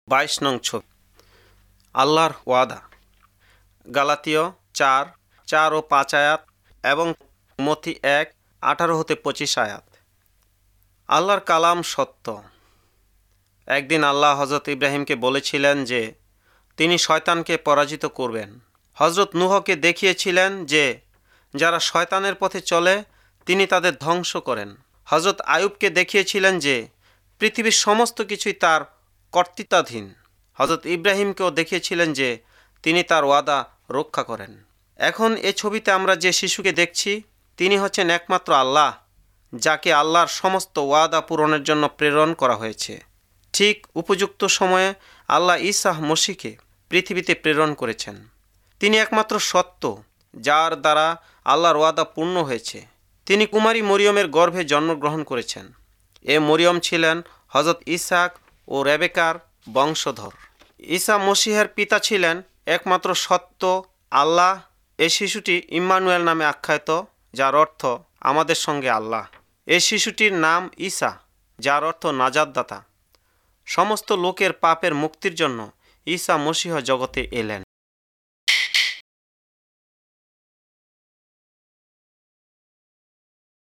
22 নং ছবি। আল্লাহর ওয়াদা, গালাতীয় 4 ও 5 আয়াত এবং মথি 1 18 হতে 25 আয়াত। আল্লাহর কালাম সত্য। একদিন আল্লাহ হজরত ইব্রাহিমকে বলেছিলেন যে তিনি শয়তানকে পরাজিত করবেন। হজরত নূহকে দেখিয়েছিলেন যে যারা শয়তানের পথে চলে তিনি তাদের ধ্বংস করেন। হজরত আইয়ুবকে দেখিয়েছিলেন যে পৃথিবীর সমস্ত কিছুই তার কর্তৃত্বাধীন। হজরত ইব্রাহিমকেও দেখিয়েছিলেন যে তিনি তার ওয়াদা রক্ষা করেন। এখন এ ছবিতে আমরা যে শিশুকে দেখছি তিনি হচ্ছেন একমাত্র আল্লাহ, যাকে আল্লাহর সমস্ত ওয়াদা পূরণের জন্য প্রেরণ করা হয়েছে। ঠিক উপযুক্ত সময়ে আল্লাহ ঈসা মসীহকে পৃথিবীতে প্রেরণ করেছেন। তিনি একমাত্র সত্য, যার দ্বারা আল্লাহর ওয়াদা পূর্ণ হয়েছে। তিনি কুমারী মরিয়মের গর্ভে জন্মগ্রহণ করেছেন। এ মরিয়ম ছিলেন হজরত ইসহাক ও রেবেকার বংশধর। ঈসা মসীহের পিতা ছিলেন একমাত্র সত্য আল্লাহ। এই শিশুটি ইম্মানুয়েল নামে আখ্যায়িত, যার অর্থ আমাদের সঙ্গে আল্লাহ। এই শিশুটির নাম ঈসা, যার অর্থ নাজাতদাতা। সমস্ত লোকের পাপের মুক্তির জন্য ঈসা মসীহ জগতে এলেন।